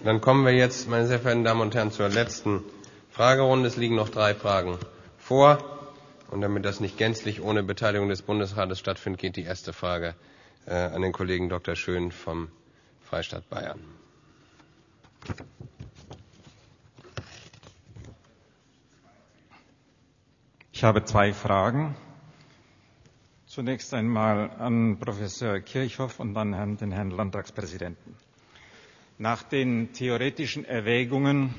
Dann kommen wir jetzt, meine sehr verehrten Damen und Herren, zur letzten Fragerunde. Es liegen noch 3 Fragen vor. Und damit das nicht gänzlich ohne Beteiligung des Bundesrates stattfindet, geht die erste Frage an den Kollegen Dr. Schön vom Freistaat Bayern. Ich habe 2 Fragen. Zunächst einmal an Professor Kirchhoff und dann den Herrn Landtagspräsidenten. Nach den theoretischen Erwägungen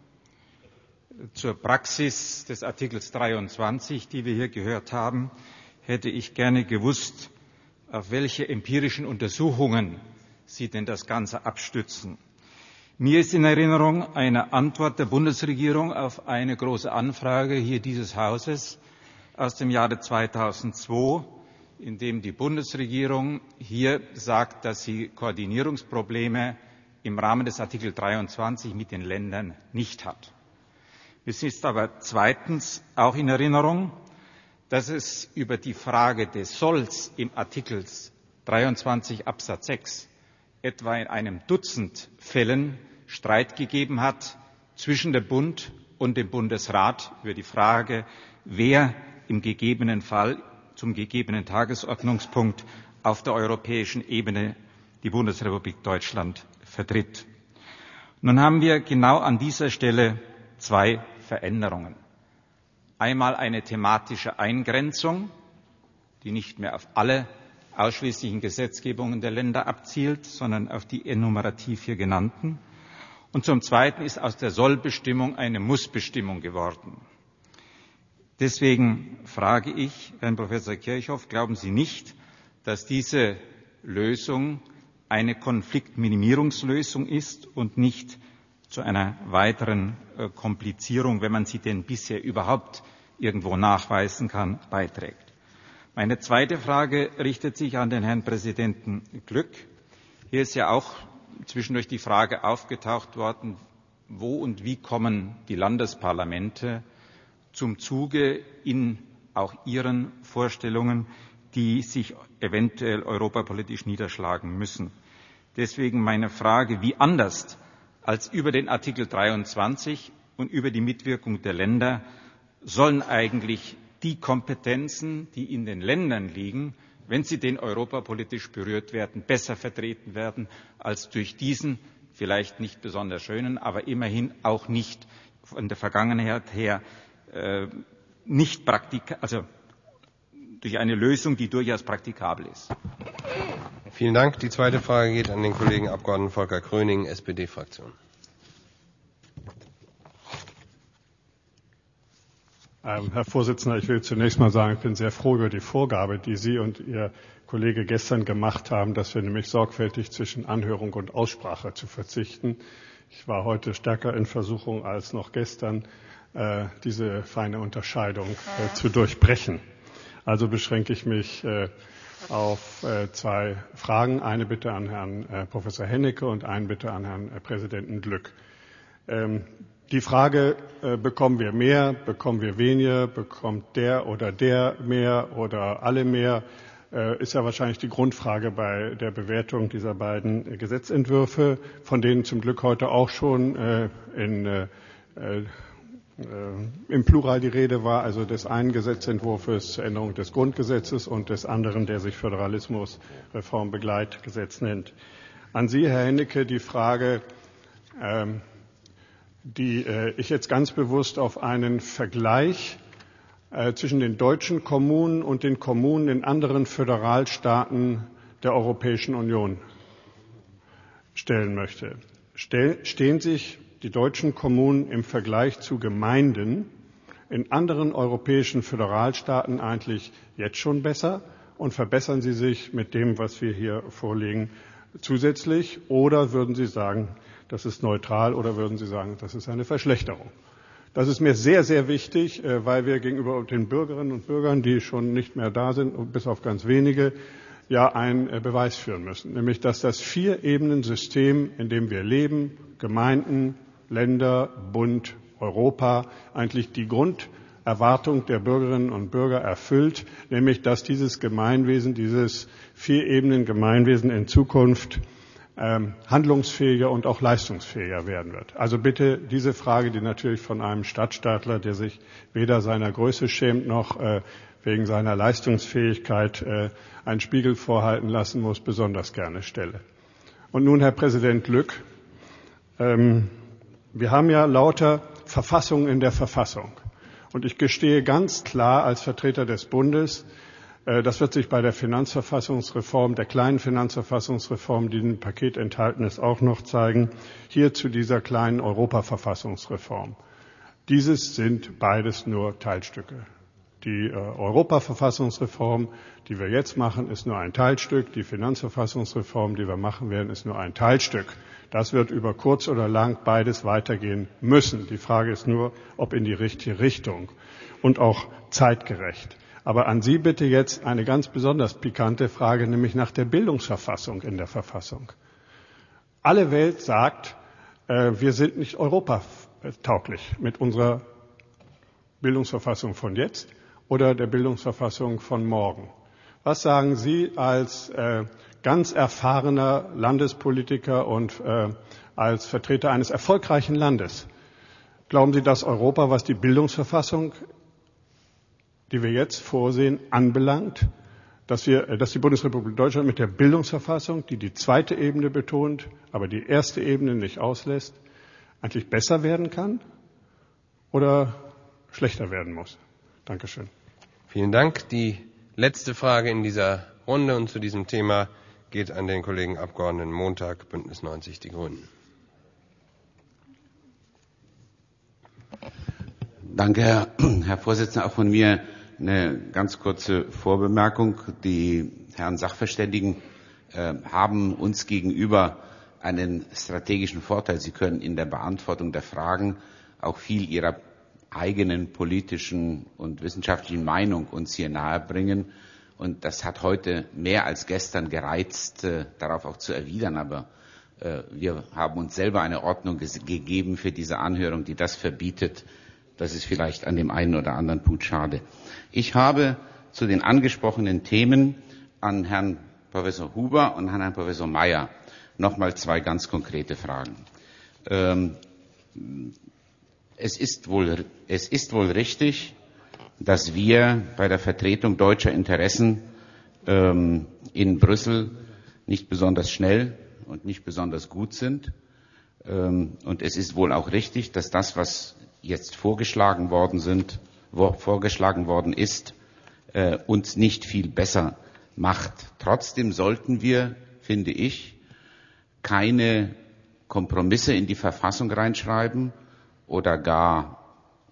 zur Praxis des Artikels 23, die wir hier gehört haben, hätte ich gerne gewusst, auf welche empirischen Untersuchungen Sie denn das Ganze abstützen. Mir ist in Erinnerung eine Antwort der Bundesregierung auf eine große Anfrage hier dieses Hauses aus dem Jahre 2002, in dem die Bundesregierung hier sagt, dass sie Koordinierungsprobleme im Rahmen des Artikel 23 mit den Ländern nicht hat. Es ist aber zweitens auch in Erinnerung, dass es über die Frage des Solls im Artikel 23 Absatz 6 etwa in einem Dutzend Fällen Streit gegeben hat zwischen dem Bund und dem Bundesrat über die Frage, wer im gegebenen Fall zum gegebenen Tagesordnungspunkt auf der europäischen Ebene die Bundesrepublik Deutschland vertritt. Nun haben wir genau an dieser Stelle 2 Veränderungen. Einmal eine thematische Eingrenzung, die nicht mehr auf alle ausschließlichen Gesetzgebungen der Länder abzielt, sondern auf die enumerativ hier genannten. Und zum Zweiten ist aus der Sollbestimmung eine Mussbestimmung geworden. Deswegen frage ich Herrn Professor Kirchhoff, glauben Sie nicht, dass diese Lösung eine Konfliktminimierungslösung ist und nicht zu einer weiteren Komplizierung, wenn man sie denn bisher überhaupt irgendwo nachweisen kann, beiträgt? Meine zweite Frage richtet sich an den Herrn Präsidenten Glück. Hier ist ja auch zwischendurch die Frage aufgetaucht worden, wo und wie kommen die Landesparlamente zum Zuge in auch ihren Vorstellungen, die sich eventuell europapolitisch niederschlagen müssen. Deswegen meine Frage, wie anders als über den Artikel 23 und über die Mitwirkung der Länder sollen eigentlich die Kompetenzen, die in den Ländern liegen, wenn sie denn europapolitisch berührt werden, besser vertreten werden als durch diesen vielleicht nicht besonders schönen, aber immerhin auch nicht von der Vergangenheit her nicht also durch eine Lösung, die durchaus praktikabel ist. Vielen Dank. Die zweite Frage geht an den Kollegen Abgeordneten Volker Kröning, SPD-Fraktion. Herr Vorsitzender, ich will zunächst mal sagen, ich bin sehr froh über die Vorgabe, die Sie und Ihr Kollege gestern gemacht haben, dass wir nämlich sorgfältig zwischen Anhörung und Aussprache zu verzichten. Ich war heute stärker in Versuchung als noch gestern, diese feine Unterscheidung zu durchbrechen. Also beschränke ich mich auf 2 Fragen. Eine Bitte an Herrn Professor Hennecke und eine Bitte an Herrn Präsidenten Glück. Die Frage, bekommen wir mehr, bekommen wir weniger, bekommt der mehr oder alle mehr, ist ja wahrscheinlich die Grundfrage bei der Bewertung dieser beiden Gesetzentwürfe, von denen zum Glück heute auch schon im Plural die Rede war, also des einen Gesetzentwurfs zur Änderung des Grundgesetzes und des anderen, der sich Föderalismusreformbegleitgesetz nennt. An Sie, Herr Hennecke, die Frage, die ich jetzt ganz bewusst auf einen Vergleich zwischen den deutschen Kommunen und den Kommunen in anderen Föderalstaaten der Europäischen Union stellen möchte. Stehen sich die deutschen Kommunen im Vergleich zu Gemeinden in anderen europäischen Föderalstaaten eigentlich jetzt schon besser und verbessern sie sich mit dem, was wir hier vorlegen, zusätzlich? Oder würden Sie sagen, das ist neutral, oder würden Sie sagen, das ist eine Verschlechterung? Das ist mir sehr, sehr wichtig, weil wir gegenüber den Bürgerinnen und Bürgern, die schon nicht mehr da sind, bis auf ganz wenige, ja einen Beweis führen müssen, nämlich dass das 4-Ebenen-System, in dem wir leben, Gemeinden, Länder, Bund, Europa, eigentlich die Grunderwartung der Bürgerinnen und Bürger erfüllt, nämlich dass dieses Gemeinwesen, dieses 4-Ebenen-Gemeinwesen in Zukunft handlungsfähiger und auch leistungsfähiger werden wird. Also bitte diese Frage, die natürlich von einem Stadtstaatler, der sich weder seiner Größe schämt noch wegen seiner Leistungsfähigkeit einen Spiegel vorhalten lassen muss, besonders gerne stelle. Und nun, Herr Präsident Lück, wir haben ja lauter Verfassungen in der Verfassung. Und ich gestehe ganz klar als Vertreter des Bundes, das wird sich bei der Finanzverfassungsreform, der kleinen Finanzverfassungsreform, die im Paket enthalten ist, auch noch zeigen, hier zu dieser kleinen Europaverfassungsreform. Dieses sind beides nur Teilstücke. Die Europaverfassungsreform, die wir jetzt machen, ist nur ein Teilstück. Die Finanzverfassungsreform, die wir machen werden, ist nur ein Teilstück. Das wird über kurz oder lang beides weitergehen müssen. Die Frage ist nur, ob in die richtige Richtung und auch zeitgerecht. Aber an Sie bitte jetzt eine ganz besonders pikante Frage, nämlich nach der Bildungsverfassung in der Verfassung. Alle Welt sagt, wir sind nicht europatauglich mit unserer Bildungsverfassung von jetzt oder der Bildungsverfassung von morgen. Was sagen Sie als ganz erfahrener Landespolitiker und als Vertreter eines erfolgreichen Landes? Glauben Sie, dass Europa, was die Bildungsverfassung, die wir jetzt vorsehen, anbelangt, dass die Bundesrepublik Deutschland mit der Bildungsverfassung, die die zweite Ebene betont, aber die erste Ebene nicht auslässt, eigentlich besser werden kann oder schlechter werden muss? Dankeschön. Vielen Dank. Die letzte Frage in dieser Runde und zu diesem Thema geht an den Kollegen Abgeordneten Montag, Bündnis 90 Die Grünen. Danke, Herr Vorsitzender. Auch von mir eine ganz kurze Vorbemerkung. Die Herren Sachverständigen haben uns gegenüber einen strategischen Vorteil. Sie können in der Beantwortung der Fragen auch viel ihrer eigenen politischen und wissenschaftlichen Meinung uns hier nahebringen. Und das hat heute mehr als gestern gereizt, darauf auch zu erwidern. Aber wir haben uns selber eine Ordnung gegeben für diese Anhörung, die das verbietet. Das ist vielleicht an dem einen oder anderen Punkt schade. Ich habe zu den angesprochenen Themen an Herrn Professor Huber und an Herrn Professor Mayer nochmal zwei ganz konkrete Fragen. Es ist wohl richtig, dass wir bei der Vertretung deutscher Interessen in Brüssel nicht besonders schnell und nicht besonders gut sind. Und es ist wohl auch richtig, dass das, was jetzt vorgeschlagen worden ist, uns nicht viel besser macht. Trotzdem sollten wir, finde ich, keine Kompromisse in die Verfassung reinschreiben oder gar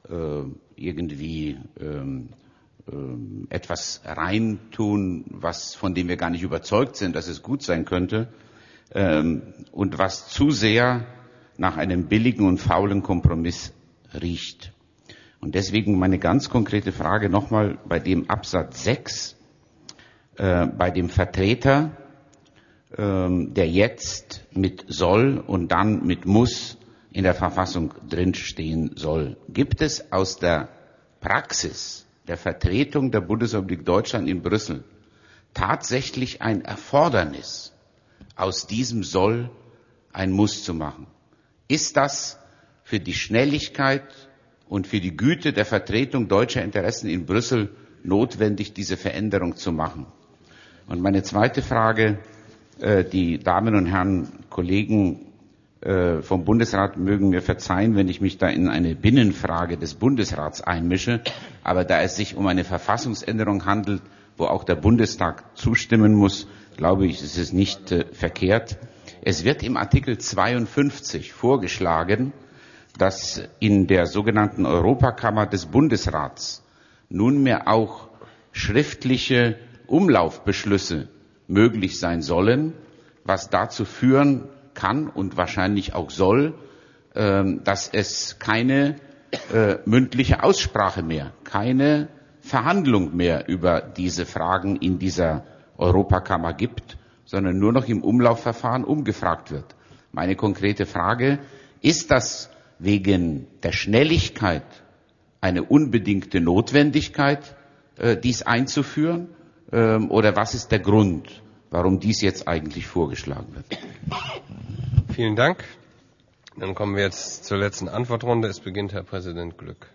etwas reintun, von dem wir gar nicht überzeugt sind, dass es gut sein könnte, und was zu sehr nach einem billigen und faulen Kompromiss riecht. Und deswegen meine ganz konkrete Frage nochmal bei dem Absatz 6, bei dem Vertreter, der jetzt mit soll und dann mit muss in der Verfassung drinstehen soll. Gibt es aus der Praxis der Vertretung der Bundesrepublik Deutschland in Brüssel tatsächlich ein Erfordernis, aus diesem soll ein Muss zu machen? Ist das für die Schnelligkeit und für die Güte der Vertretung deutscher Interessen in Brüssel notwendig, diese Veränderung zu machen? Und meine zweite Frage, die Damen und Herren Kollegen vom Bundesrat mögen mir verzeihen, wenn ich mich da in eine Binnenfrage des Bundesrats einmische, aber da es sich um eine Verfassungsänderung handelt, wo auch der Bundestag zustimmen muss, glaube ich, ist es nicht verkehrt. Es wird im Artikel 52 vorgeschlagen, dass in der sogenannten Europakammer des Bundesrats nunmehr auch schriftliche Umlaufbeschlüsse möglich sein sollen, was dazu führen kann und wahrscheinlich auch soll, dass es keine mündliche Aussprache mehr, keine Verhandlung mehr über diese Fragen in dieser Europakammer gibt, sondern nur noch im Umlaufverfahren umgefragt wird. Meine konkrete Frage, ist das wegen der Schnelligkeit eine unbedingte Notwendigkeit, dies einzuführen? Oder was ist der Grund, warum dies jetzt eigentlich vorgeschlagen wird. Vielen Dank. Dann kommen wir jetzt zur letzten Antwortrunde. Es beginnt Herr Präsident Glück.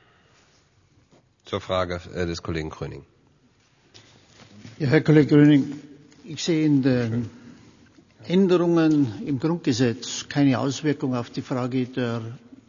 Zur Frage des Kollegen Gröning. Ja, Herr Kollege Gröning, ich sehe in den Änderungen im Grundgesetz keine Auswirkung auf die Frage der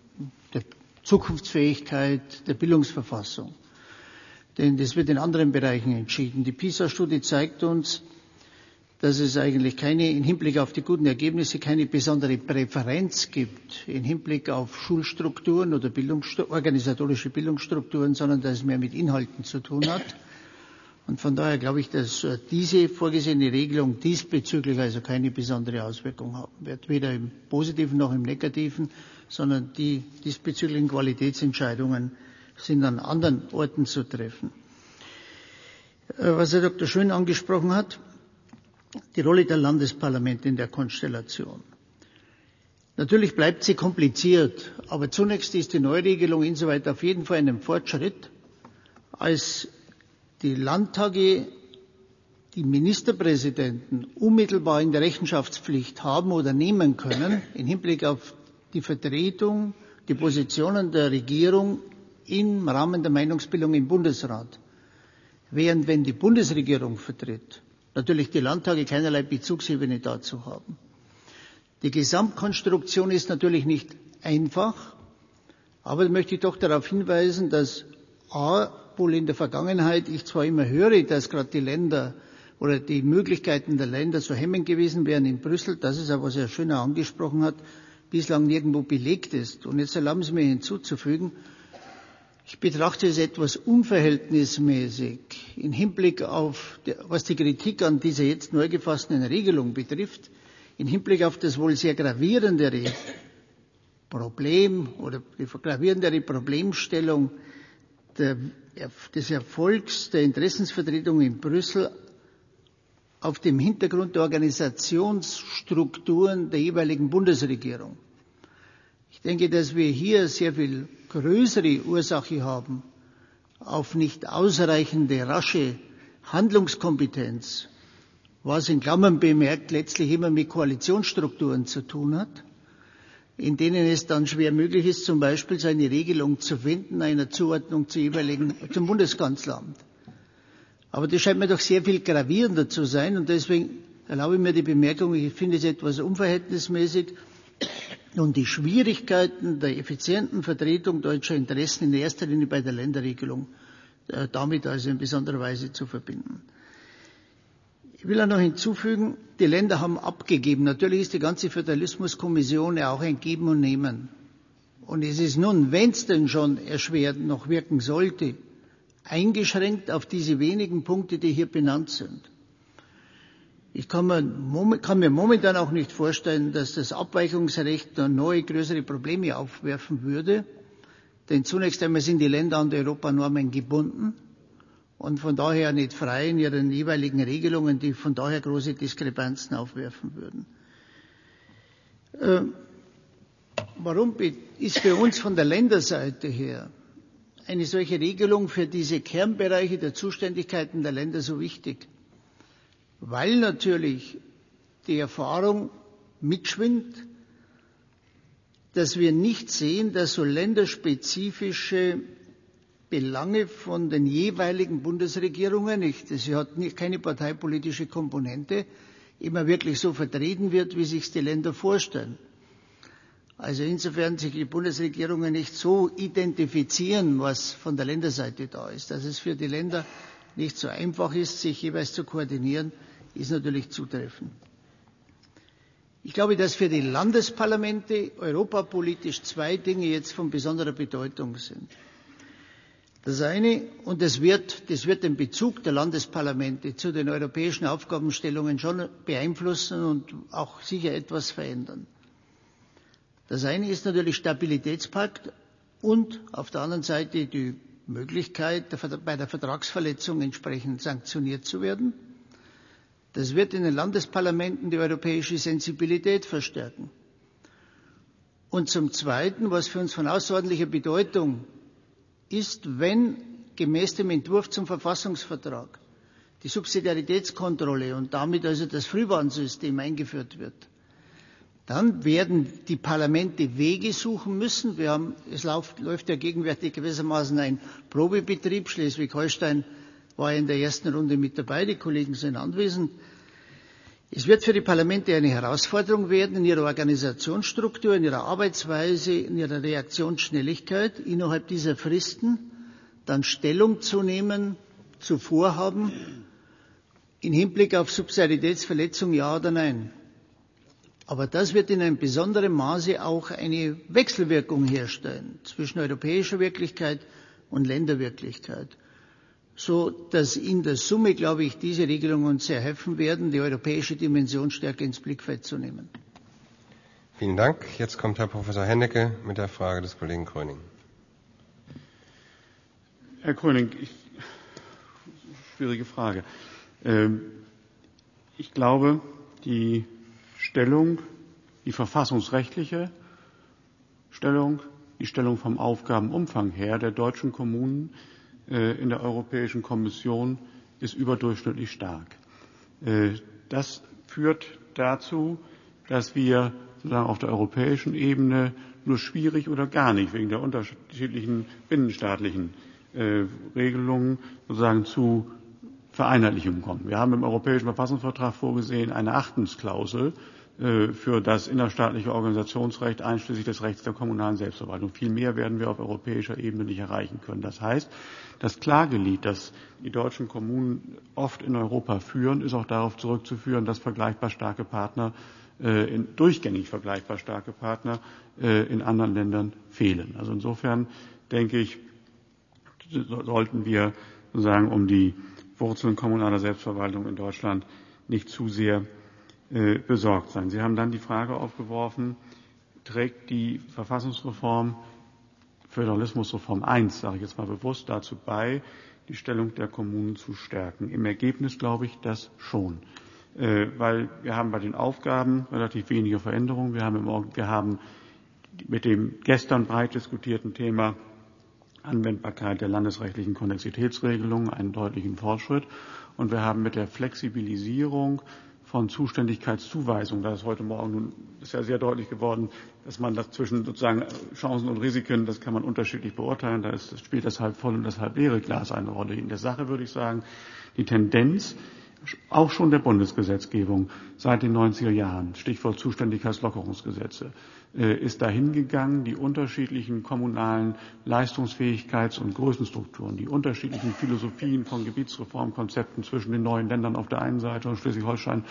Zukunftsfähigkeit der Bildungsverfassung. Denn das wird in anderen Bereichen entschieden. Die PISA-Studie zeigt uns, dass es eigentlich im Hinblick auf die guten Ergebnisse keine besondere Präferenz gibt im Hinblick auf Schulstrukturen oder organisatorische Bildungsstrukturen, sondern dass es mehr mit Inhalten zu tun hat. Und von daher glaube ich, dass diese vorgesehene Regelung diesbezüglich also keine besondere Auswirkung haben wird, weder im Positiven noch im Negativen, sondern die diesbezüglichen Qualitätsentscheidungen sind an anderen Orten zu treffen. Was Herr Dr. Schön angesprochen hat, die Rolle der Landesparlamente in der Konstellation. Natürlich bleibt sie kompliziert, aber zunächst ist die Neuregelung insoweit auf jeden Fall ein Fortschritt, als die Landtage die Ministerpräsidenten unmittelbar in der Rechenschaftspflicht haben oder nehmen können im Hinblick auf die Vertretung, die Positionen der Regierung im Rahmen der Meinungsbildung im Bundesrat. Während wenn die Bundesregierung vertritt, natürlich die Landtage keinerlei Bezugsebene dazu haben. Die Gesamtkonstruktion ist natürlich nicht einfach, aber da möchte ich doch darauf hinweisen, dass wohl in der Vergangenheit ich zwar immer höre, dass gerade die Länder oder die Möglichkeiten der Länder so hemmend gewesen wären in Brüssel, das ist aber, was Herr Schöner angesprochen hat, bislang nirgendwo belegt ist. Und jetzt erlauben Sie mir hinzuzufügen, ich betrachte es etwas unverhältnismäßig im Hinblick auf, was die Kritik an dieser jetzt neu gefassten Regelung betrifft, im Hinblick auf das wohl sehr gravierendere Problem oder die gravierendere Problemstellung des Erfolgs der Interessensvertretung in Brüssel auf dem Hintergrund der Organisationsstrukturen der jeweiligen Bundesregierung. Ich denke, dass wir hier sehr viel größere Ursache haben auf nicht ausreichende, rasche Handlungskompetenz, was in Klammern bemerkt letztlich immer mit Koalitionsstrukturen zu tun hat, in denen es dann schwer möglich ist, zum Beispiel so eine Regelung zu finden, einer Zuordnung zum Bundeskanzleramt. Aber das scheint mir doch sehr viel gravierender zu sein und deswegen erlaube ich mir die Bemerkung, ich finde es etwas unverhältnismäßig und die Schwierigkeiten der effizienten Vertretung deutscher Interessen in erster Linie bei der Länderregelung damit also in besonderer Weise zu verbinden. Ich will auch noch hinzufügen, die Länder haben abgegeben. Natürlich ist die ganze Föderalismuskommission ja auch ein Geben und Nehmen. Und es ist nun, wenn es denn schon erschwert noch wirken sollte, eingeschränkt auf diese wenigen Punkte, die hier benannt sind. Ich kann mir momentan auch nicht vorstellen, dass das Abweichungsrecht noch neue, größere Probleme aufwerfen würde. Denn zunächst einmal sind die Länder an die Europanormen gebunden und von daher nicht frei in ihren jeweiligen Regelungen, die von daher große Diskrepanzen aufwerfen würden. Warum ist für uns von der Länderseite her eine solche Regelung für diese Kernbereiche der Zuständigkeiten der Länder so wichtig? Weil natürlich die Erfahrung mitschwingt, dass wir nicht sehen, dass so länderspezifische Belange von den jeweiligen Bundesregierungen, das hat keine parteipolitische Komponente, immer wirklich so vertreten wird, wie sich die Länder vorstellen. Also insofern sich die Bundesregierungen nicht so identifizieren, was von der Länderseite da ist, dass es für die Länder nicht so einfach ist, sich jeweils zu koordinieren, ist natürlich zutreffend. Ich glaube, dass für die Landesparlamente europapolitisch zwei Dinge jetzt von besonderer Bedeutung sind. Das eine, und das wird den Bezug der Landesparlamente zu den europäischen Aufgabenstellungen schon beeinflussen und auch sicher etwas verändern. Das eine ist natürlich Stabilitätspakt und auf der anderen Seite die Möglichkeit, bei der Vertragsverletzung entsprechend sanktioniert zu werden. Das wird in den Landesparlamenten die europäische Sensibilität verstärken. Und zum Zweiten, was für uns von außerordentlicher Bedeutung ist, wenn gemäß dem Entwurf zum Verfassungsvertrag die Subsidiaritätskontrolle und damit also das Frühwarnsystem eingeführt wird, dann werden die Parlamente Wege suchen müssen. Es läuft ja gegenwärtig gewissermaßen ein Probebetrieb. Schleswig-Holstein war in der ersten Runde mit dabei, die Kollegen sind anwesend. Es wird für die Parlamente eine Herausforderung werden, in ihrer Organisationsstruktur, in ihrer Arbeitsweise, in ihrer Reaktionsschnelligkeit innerhalb dieser Fristen dann Stellung zu nehmen zu Vorhaben im Hinblick auf Subsidiaritätsverletzung, ja oder nein. Aber das wird in einem besonderen Maße auch eine Wechselwirkung herstellen zwischen europäischer Wirklichkeit und Länderwirklichkeit, so dass in der Summe, glaube ich, diese Regelungen uns sehr helfen werden, die europäische Dimension stärker ins Blickfeld zu nehmen. Vielen Dank. Jetzt kommt Herr Professor Hennecke mit der Frage des Kollegen Gröning. Herr Gröning, schwierige Frage. Ich glaube, die Stellung, die verfassungsrechtliche Stellung, die Stellung vom Aufgabenumfang her der deutschen Kommunen in der Europäischen Kommission ist überdurchschnittlich stark. Das führt dazu, dass wir sozusagen auf der europäischen Ebene nur schwierig oder gar nicht wegen der unterschiedlichen binnenstaatlichen Regelungen sozusagen zu Vereinheitlichungen kommen. Wir haben im Europäischen Verfassungsvertrag vorgesehen eine Achtungsklausel für das innerstaatliche Organisationsrecht einschließlich des Rechts der kommunalen Selbstverwaltung. Viel mehr werden wir auf europäischer Ebene nicht erreichen können. Das heißt, das Klagelied, das die deutschen Kommunen oft in Europa führen, ist auch darauf zurückzuführen, dass vergleichbar starke Partner, durchgängig vergleichbar starke Partner in anderen Ländern fehlen. Also insofern denke ich, sollten wir sozusagen um die Wurzeln kommunaler Selbstverwaltung in Deutschland nicht zu sehr besorgt sein. Sie haben dann die Frage aufgeworfen, trägt die Verfassungsreform, Föderalismusreform 1, sage ich jetzt mal bewusst, dazu bei, die Stellung der Kommunen zu stärken. Im Ergebnis glaube ich das schon. Weil wir haben bei den Aufgaben relativ wenige Veränderungen. Wir haben mit dem gestern breit diskutierten Thema Anwendbarkeit der landesrechtlichen Konnexitätsregelungen einen deutlichen Fortschritt. Und wir haben mit der Flexibilisierung von Zuständigkeitszuweisungen, da ist heute Morgen nun ist ja sehr deutlich geworden, dass man das zwischen sozusagen Chancen und Risiken, das kann man unterschiedlich beurteilen, spielt das halb voll und das halb leere Glas eine Rolle. In der Sache würde ich sagen, die Tendenz auch schon der Bundesgesetzgebung seit den 90er Jahren, Stichwort Zuständigkeitslockerungsgesetze, ist dahin gegangen, die unterschiedlichen kommunalen Leistungsfähigkeits- und Größenstrukturen, die unterschiedlichen Philosophien von Gebietsreformkonzepten zwischen den neuen Ländern auf der einen Seite und Schleswig-Holstein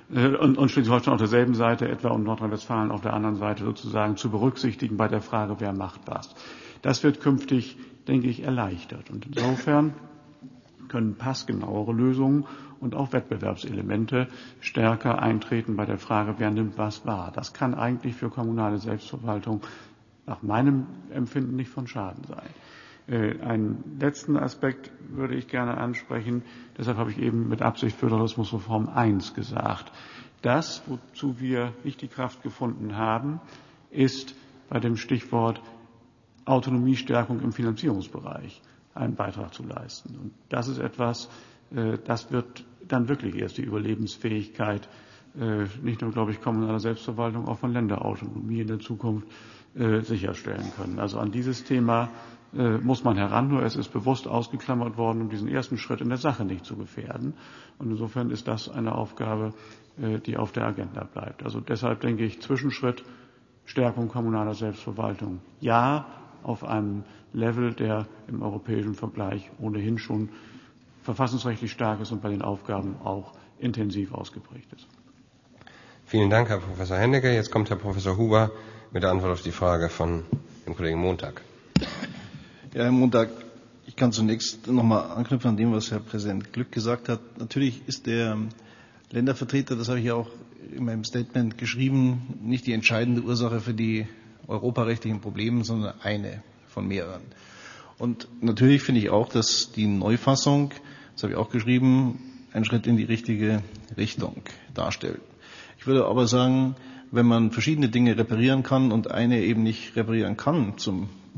auf derselben Seite etwa und Nordrhein-Westfalen auf der anderen Seite sozusagen zu berücksichtigen bei der Frage, wer macht was. Das wird künftig, denke ich, erleichtert. Und insofern können passgenauere Lösungen und auch Wettbewerbselemente stärker eintreten bei der Frage, wer nimmt was wahr. Das kann eigentlich für kommunale Selbstverwaltung nach meinem Empfinden nicht von Schaden sein. Einen letzten Aspekt würde ich gerne ansprechen. Deshalb habe ich eben mit Absicht Föderalismusreform 1 gesagt. Das, wozu wir nicht die Kraft gefunden haben, ist bei dem Stichwort Autonomiestärkung im Finanzierungsbereich einen Beitrag zu leisten. Und das ist etwas, das wird dann wirklich erst die Überlebensfähigkeit nicht nur, glaube ich, kommunaler Selbstverwaltung, auch von Länderautonomie in der Zukunft sicherstellen können. Also an dieses Thema muss man heran, nur es ist bewusst ausgeklammert worden, um diesen ersten Schritt in der Sache nicht zu gefährden. Und insofern ist das eine Aufgabe, die auf der Agenda bleibt. Also deshalb denke ich, Zwischenschritt, Stärkung kommunaler Selbstverwaltung, ja, auf einem Level, der im europäischen Vergleich ohnehin schon verfassungsrechtlich stark ist und bei den Aufgaben auch intensiv ausgeprägt ist. Vielen Dank, Herr Professor Hennecke. Jetzt kommt Herr Professor Huber mit der Antwort auf die Frage von dem Kollegen Montag. Ja, Herr Montag, ich kann zunächst nochmal anknüpfen an dem, was Herr Präsident Glück gesagt hat. Natürlich ist der Ländervertreter, das habe ich ja auch in meinem Statement geschrieben, nicht die entscheidende Ursache für die europarechtlichen Probleme, sondern eine von mehreren. Und natürlich finde ich auch, dass die Neufassung, das habe ich auch geschrieben, einen Schritt in die richtige Richtung darstellt. Ich würde aber sagen, wenn man verschiedene Dinge reparieren kann und eine eben nicht reparieren kann, zum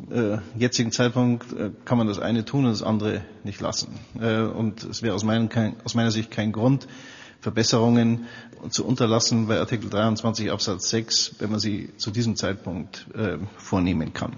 jetzigen Zeitpunkt kann man das eine tun und das andere nicht lassen. Und es wäre aus meiner Sicht kein Grund, Verbesserungen zu unterlassen bei Artikel 23 Absatz 6, wenn man sie zu diesem Zeitpunkt vornehmen kann.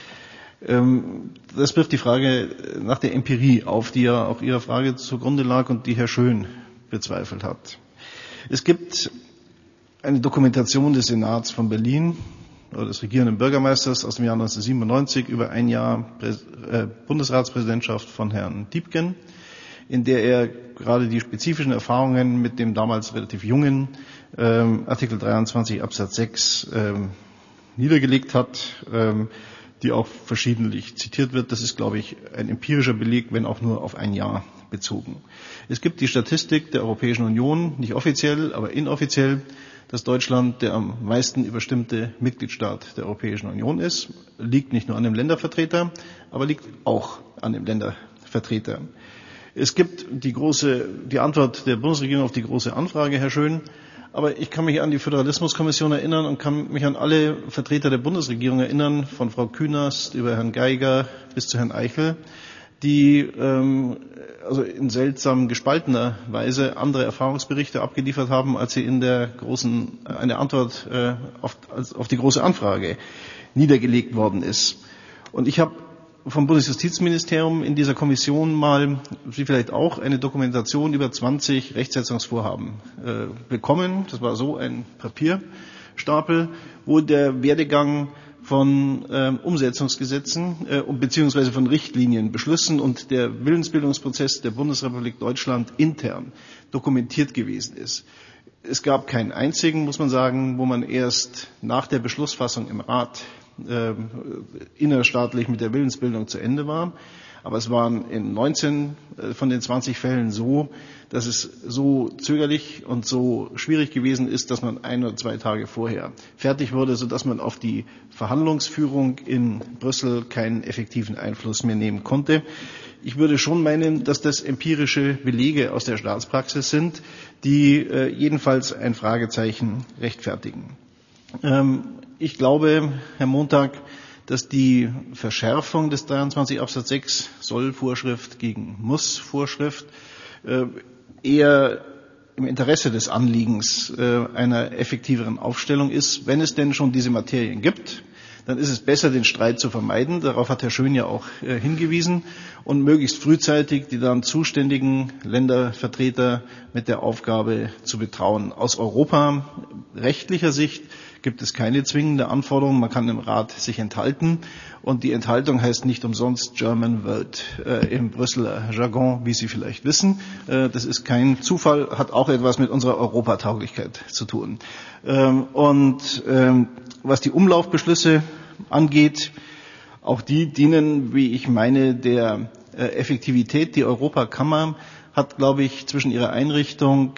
Das wirft die Frage nach der Empirie auf, die ja auch Ihrer Frage zugrunde lag und die Herr Schön bezweifelt hat. Es gibt eine Dokumentation des Senats von Berlin oder des regierenden Bürgermeisters aus dem Jahr 1997 über ein Jahr Bundesratspräsidentschaft von Herrn Diepgen, in der er gerade die spezifischen Erfahrungen mit dem damals relativ jungen Artikel 23 Absatz 6 niedergelegt hat, die auch verschiedentlich zitiert wird. Das ist, glaube ich, ein empirischer Beleg, wenn auch nur auf ein Jahr bezogen. Es gibt die Statistik der Europäischen Union, nicht offiziell, aber inoffiziell, dass Deutschland der am meisten überstimmte Mitgliedstaat der Europäischen Union ist. Liegt nicht nur an dem Ländervertreter, aber liegt auch an dem Ländervertreter. Es gibt die Antwort der Bundesregierung auf die große Anfrage, Herr Schön. Aber ich kann mich an die Föderalismuskommission erinnern und kann mich an alle Vertreter der Bundesregierung erinnern, von Frau Künast über Herrn Geiger bis zu Herrn Eichel, die also in seltsam gespaltener Weise andere Erfahrungsberichte abgeliefert haben, als sie in der eine Antwort auf die große Anfrage niedergelegt worden ist. Und ich habe vom Bundesjustizministerium in dieser Kommission mal, Sie vielleicht auch, eine Dokumentation über 20 Rechtsetzungsvorhaben bekommen. Das war so ein Papierstapel, wo der Werdegang von Umsetzungsgesetzen beziehungsweise von Richtlinien, Beschlüssen und der Willensbildungsprozess der Bundesrepublik Deutschland intern dokumentiert gewesen ist. Es gab keinen einzigen, muss man sagen, wo man erst nach der Beschlussfassung im Rat innerstaatlich mit der Willensbildung zu Ende war. Aber es waren in 19 von den 20 Fällen so, dass es so zögerlich und so schwierig gewesen ist, dass man 1 oder 2 Tage vorher fertig wurde, sodass man auf die Verhandlungsführung in Brüssel keinen effektiven Einfluss mehr nehmen konnte. Ich würde schon meinen, dass das empirische Belege aus der Staatspraxis sind, die jedenfalls ein Fragezeichen rechtfertigen. Ich glaube, Herr Montag, dass die Verschärfung des 23 Absatz 6 Soll-Vorschrift gegen Muss-Vorschrift eher im Interesse des Anliegens einer effektiveren Aufstellung ist. Wenn es denn schon diese Materien gibt, dann ist es besser, den Streit zu vermeiden. Darauf hat Herr Schön ja auch hingewiesen. Und möglichst frühzeitig die dann zuständigen Ländervertreter mit der Aufgabe zu betrauen. Aus europarechtlicher Sicht gibt es keine zwingende Anforderung. Man kann im Rat sich enthalten. Und die Enthaltung heißt nicht umsonst German Vote im Brüsseler Jargon, wie Sie vielleicht wissen. Das ist kein Zufall, hat auch etwas mit unserer Europatauglichkeit zu tun. Und was die Umlaufbeschlüsse angeht, auch die dienen, wie ich meine, der Effektivität. Die Europakammer hat, glaube ich, zwischen ihrer Einrichtung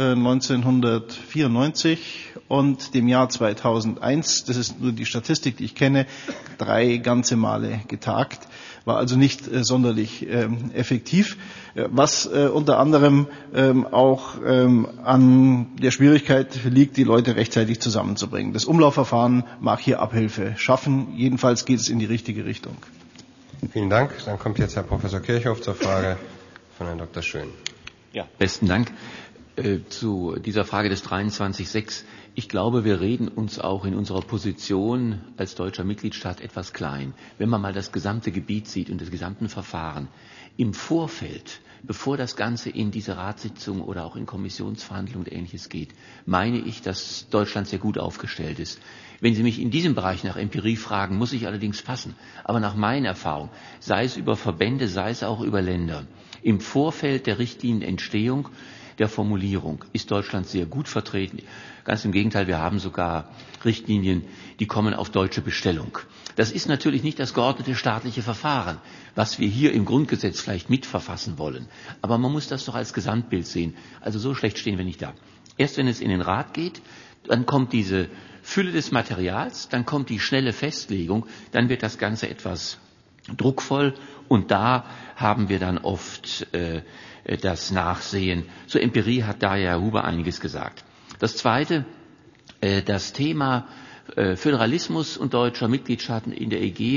1994 und dem Jahr 2001, das ist nur die Statistik, die ich kenne, 3 ganze Male getagt, war also nicht sonderlich effektiv, was unter anderem auch an der Schwierigkeit liegt, die Leute rechtzeitig zusammenzubringen. Das Umlaufverfahren mag hier Abhilfe schaffen, jedenfalls geht es in die richtige Richtung. Vielen Dank. Dann kommt jetzt Herr Professor Kirchhoff zur Frage von Herrn Dr. Schön. Ja, besten Dank. Zu dieser Frage des 23.6. Ich glaube, wir reden uns auch in unserer Position als deutscher Mitgliedstaat etwas klein. Wenn man mal das gesamte Gebiet sieht und das gesamte Verfahren im Vorfeld, bevor das Ganze in diese Ratssitzung oder auch in Kommissionsverhandlungen und Ähnliches geht, meine ich, dass Deutschland sehr gut aufgestellt ist. Wenn Sie mich in diesem Bereich nach Empirie fragen, muss ich allerdings passen. Aber nach meiner Erfahrung, sei es über Verbände, sei es auch über Länder, im Vorfeld der Richtlinienentstehung, der Formulierung ist Deutschland sehr gut vertreten. Ganz im Gegenteil, wir haben sogar Richtlinien, die kommen auf deutsche Bestellung. Das ist natürlich nicht das geordnete staatliche Verfahren, was wir hier im Grundgesetz vielleicht mitverfassen wollen. Aber man muss das doch als Gesamtbild sehen. Also so schlecht stehen wir nicht da. Erst wenn es in den Rat geht, dann kommt diese Fülle des Materials, dann kommt die schnelle Festlegung, dann wird das Ganze etwas druckvoll und da haben wir dann oft das Nachsehen. Zur Empirie hat da ja Herr Huber einiges gesagt. Das Zweite, das Thema Föderalismus und deutscher Mitgliedstaaten in der EG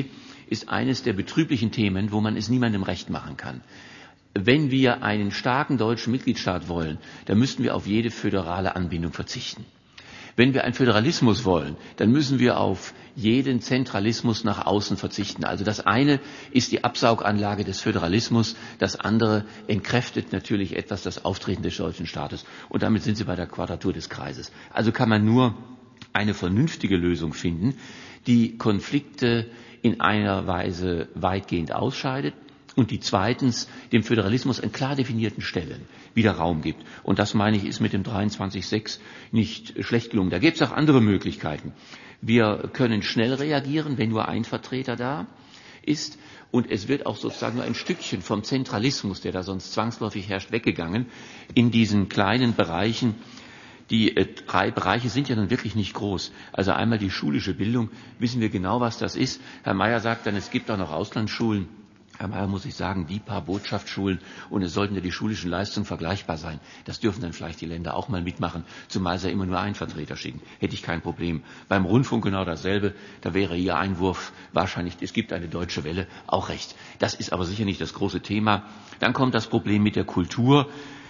ist eines der betrüblichen Themen, wo man es niemandem recht machen kann. Wenn wir einen starken deutschen Mitgliedstaat wollen, dann müssten wir auf jede föderale Anbindung verzichten. Wenn wir einen Föderalismus wollen, dann müssen wir auf jeden Zentralismus nach außen verzichten. Also das eine ist die Absauganlage des Föderalismus, das andere entkräftet natürlich etwas das Auftreten des deutschen Staates. Und damit sind Sie bei der Quadratur des Kreises. Also kann man nur eine vernünftige Lösung finden, die Konflikte in einer Weise weitgehend ausscheidet und die zweitens dem Föderalismus an klar definierten Stellen wieder Raum gibt. Und das, meine ich, ist mit dem 23.6 nicht schlecht gelungen. Da gibt es auch andere Möglichkeiten. Wir können schnell reagieren, wenn nur ein Vertreter da ist. Und es wird auch sozusagen nur ein Stückchen vom Zentralismus, der da sonst zwangsläufig herrscht, weggegangen in diesen kleinen Bereichen. Die 3 Bereiche sind ja nun wirklich nicht groß. Also einmal die schulische Bildung, wissen wir genau, was das ist. Herr Mayer sagt dann, es gibt auch noch Auslandsschulen. Herr Mayer, muss ich sagen, die paar Botschaftsschulen und es sollten ja die schulischen Leistungen vergleichbar sein. Das dürfen dann vielleicht die Länder auch mal mitmachen, zumal sie ja immer nur einen Vertreter schicken. Hätte ich kein Problem. Beim Rundfunk genau dasselbe. Da wäre Ihr Einwurf wahrscheinlich, es gibt eine deutsche Welle, auch recht. Das ist aber sicher nicht das große Thema. Dann kommt das Problem mit der Kultur.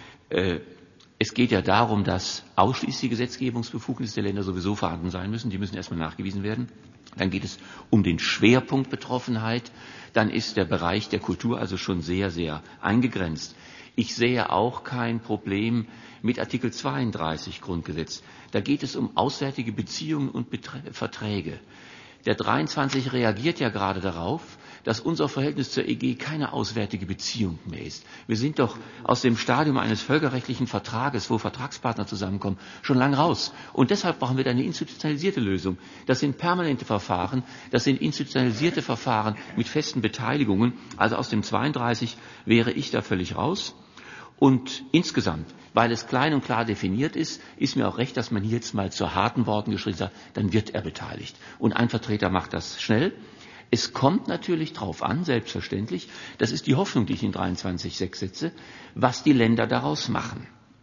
Es geht ja darum, dass ausschließlich die Gesetzgebungsbefugnisse der Länder sowieso vorhanden sein müssen. Die müssen erstmal nachgewiesen werden. Dann geht es um den Schwerpunkt Betroffenheit. Dann ist der Bereich der Kultur also schon sehr, sehr eingegrenzt. Ich sehe auch kein Problem mit Artikel 32 Grundgesetz. Da geht es um auswärtige Beziehungen und Verträge. Der 23 reagiert ja gerade darauf, dass unser Verhältnis zur EG keine auswärtige Beziehung mehr ist. Wir sind doch aus dem Stadium eines völkerrechtlichen Vertrages, wo Vertragspartner zusammenkommen, schon lang raus. Und deshalb brauchen wir da eine institutionalisierte Lösung. Das sind permanente Verfahren, das sind institutionalisierte Verfahren mit festen Beteiligungen. Also aus dem 32 wäre ich da völlig raus. Und insgesamt, weil es klein und klar definiert ist, ist mir auch recht, dass man hier jetzt mal zu harten Worten geschrieben hat, dann wird er beteiligt. Und ein Vertreter macht das schnell. Es kommt natürlich darauf an, selbstverständlich, das ist die Hoffnung, die ich in 23.6 setze, was die Länder daraus machen.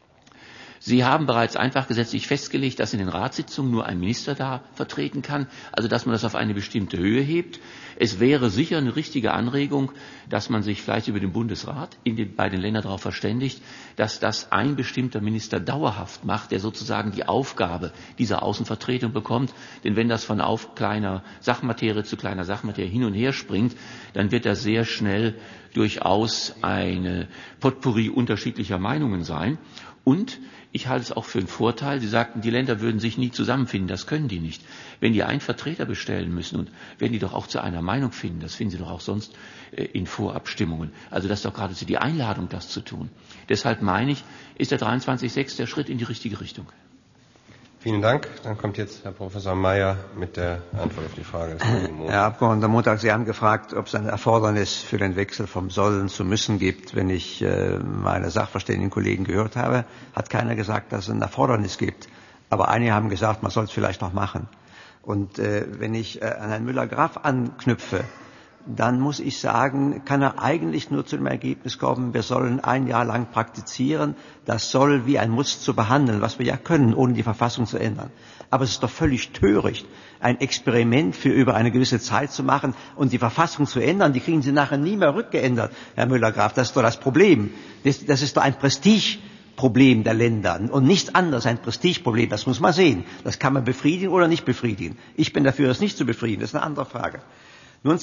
Sie haben bereits einfach gesetzlich festgelegt, dass in den Ratssitzungen nur ein Minister da vertreten kann, also dass man das auf eine bestimmte Höhe hebt. Es wäre sicher eine richtige Anregung, dass man sich vielleicht über den Bundesrat bei den Ländern darauf verständigt, dass das ein bestimmter Minister dauerhaft macht, der sozusagen die Aufgabe dieser Außenvertretung bekommt. Denn wenn das von kleiner Sachmaterie zu kleiner Sachmaterie hin und her springt, dann wird das sehr schnell durchaus eine Potpourri unterschiedlicher Meinungen sein. Und ich halte es auch für einen Vorteil, Sie sagten, die Länder würden sich nie zusammenfinden, das können die nicht. Wenn die einen Vertreter bestellen müssen und werden die doch auch zu einer Meinung finden, das finden sie doch auch sonst in Vorabstimmungen. Also das ist doch geradezu die Einladung, das zu tun. Deshalb meine ich, ist der 23.6 der Schritt in die richtige Richtung. Vielen Dank. Dann kommt jetzt Herr Professor Mayer mit der Antwort auf die Frage des Kollegen Montag. Herr Abgeordneter Montag, Sie haben gefragt, ob es ein Erfordernis für den Wechsel vom Sollen zu Müssen gibt. Wenn ich meine Sachverständigen-Kollegen gehört habe, hat keiner gesagt, dass es ein Erfordernis gibt. Aber einige haben gesagt, man soll es vielleicht noch machen. Und wenn ich an Herrn Müller-Graf anknüpfe, dann muss ich sagen, kann er eigentlich nur zu dem Ergebnis kommen, wir sollen ein Jahr lang praktizieren, das Soll wie ein Muss zu behandeln, was wir ja können, ohne die Verfassung zu ändern. Aber es ist doch völlig töricht, ein Experiment für über eine gewisse Zeit zu machen und die Verfassung zu ändern. Die kriegen Sie nachher nie mehr rückgeändert, Herr Müller-Graf. Das ist doch das Problem. Das ist doch ein Prestigeproblem der Länder und nichts anderes, ein Prestigeproblem. Das muss man sehen. Das kann man befriedigen oder nicht befriedigen. Ich bin dafür, das nicht zu befriedigen. Das ist eine andere Frage. Nun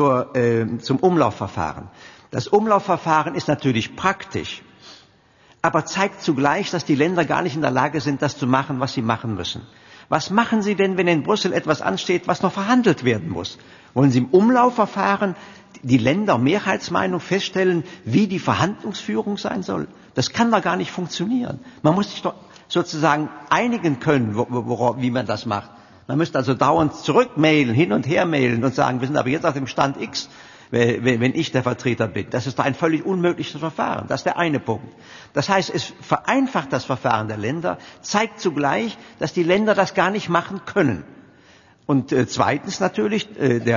zum Umlaufverfahren. Das Umlaufverfahren ist natürlich praktisch, aber zeigt zugleich, dass die Länder gar nicht in der Lage sind, das zu machen, was sie machen müssen. Was machen Sie denn, wenn in Brüssel etwas ansteht, was noch verhandelt werden muss? Wollen Sie im Umlaufverfahren die Ländermehrheitsmeinung feststellen, wie die Verhandlungsführung sein soll? Das kann doch gar nicht funktionieren. Man muss sich doch sozusagen einigen können, wie man das macht. Man müsste also dauernd zurückmailen, hin und her mailen und sagen, wir sind aber jetzt auf dem Stand X, wenn ich der Vertreter bin. Das ist doch ein völlig unmögliches Verfahren. Das ist der eine Punkt. Das heißt, es vereinfacht das Verfahren der Länder, zeigt zugleich, dass die Länder das gar nicht machen können. Und zweitens natürlich,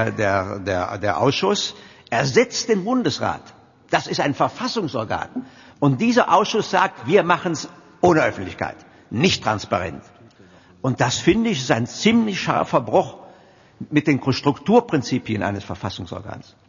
der Ausschuss ersetzt den Bundesrat. Das ist ein Verfassungsorgan. Und dieser Ausschuss sagt, wir machen es ohne Öffentlichkeit, nicht transparent. Und das, finde ich, ist ein ziemlich scharfer Bruch mit den Strukturprinzipien eines Verfassungsorgans.